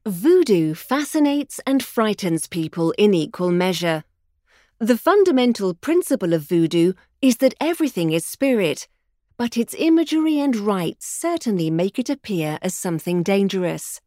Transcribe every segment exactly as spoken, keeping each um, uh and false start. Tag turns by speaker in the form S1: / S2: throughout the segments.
S1: Voodoo fascinates and frightens people in equal measure. The fundamental principle of voodoo is that everything is spirit, but its imagery and rites certainly make it appear as something dangerous.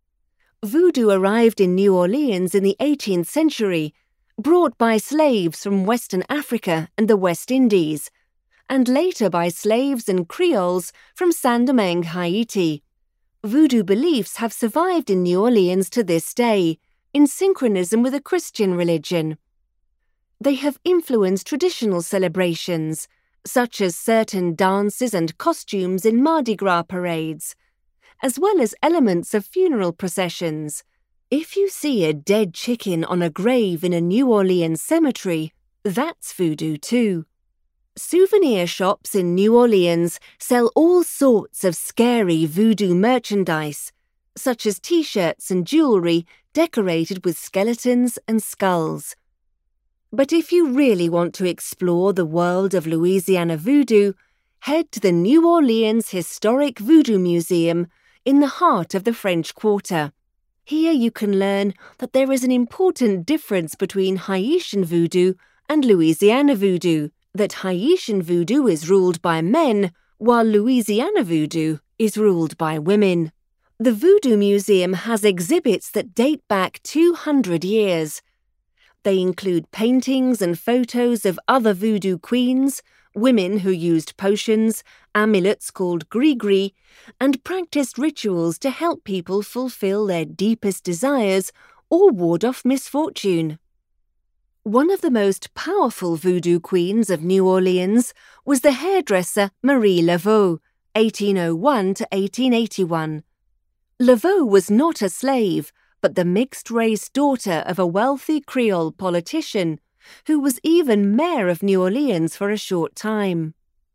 S1: Voodoo arrived in New Orleans in the eighteenth century, brought by slaves from Western Africa and the West Indies, and later by slaves and Creoles from Saint-Domingue, Haiti. Voodoo beliefs have survived in New Orleans to this day, in synchronism with the Christian religion. They have influenced traditional celebrations, such as certain dances and costumes in Mardi Gras parades, as well as elements of funeral processions. If you see a dead chicken on a grave in a New Orleans cemetery, that's voodoo too. Souvenir shops in New Orleans sell all sorts of scary voodoo merchandise, such as t-shirts and jewelry decorated with skeletons and skulls. But if you really want to explore the world of Louisiana voodoo, head to the New Orleans Historic Voodoo Museum in the heart of the French Quarter. Here you can learn that there is an important difference between Haitian voodoo and Louisiana voodoo, that Haitian voodoo is ruled by men, while Louisiana voodoo is ruled by women. The Voodoo Museum has exhibits that date back two hundred years. They include paintings and photos of other voodoo queens, women who used potions, amulets called gris-gris, and practiced rituals to help people fulfill their deepest desires or ward off misfortune. One of the most powerful voodoo queens of New Orleans was the hairdresser Marie Laveau, eighteen oh one to eighteen eighty-one. Laveau was not a slave, but the mixed-race daughter of a wealthy Creole politician, who was even mayor of New Orleans for a short time.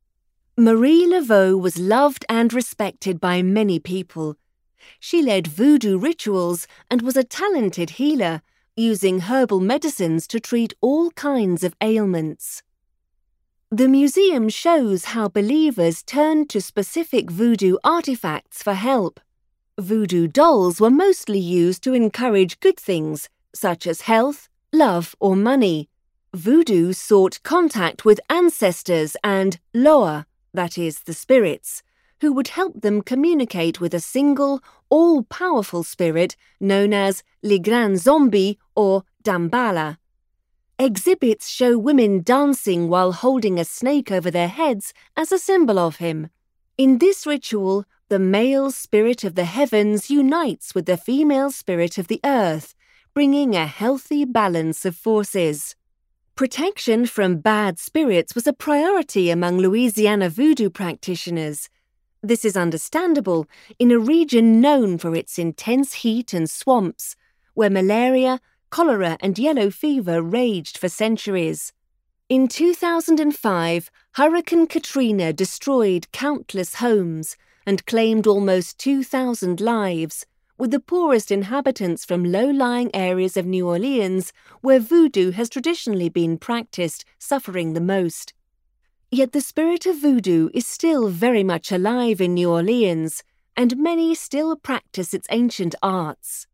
S1: Marie Laveau was loved and respected by many people. She led voodoo rituals and was a talented healer, using herbal medicines to treat all kinds of ailments. The museum shows how believers turned to specific voodoo artifacts for help. Voodoo dolls were mostly used to encourage good things, such as health, love, or money. Voodoo sought contact with ancestors and Loa, that is, the spirits, who would help them communicate with a single, all-powerful spirit known as Le Grand Zombie or Damballa. Exhibits show women dancing while holding a snake over their heads as a symbol of him. In this ritual, the male spirit of the heavens unites with the female spirit of the earth, bringing a healthy balance of forces. Protection from bad spirits was a priority among Louisiana voodoo practitioners. This is understandable in a region known for its intense heat and swamps, where malaria, cholera and yellow fever raged for centuries. In two thousand five, Hurricane Katrina destroyed countless homes and claimed almost two thousand lives, with the poorest inhabitants from low-lying areas of New Orleans, where voodoo has traditionally been practiced, suffering the most. Yet the spirit of voodoo is still very much alive in New Orleans, and many still practice its ancient arts.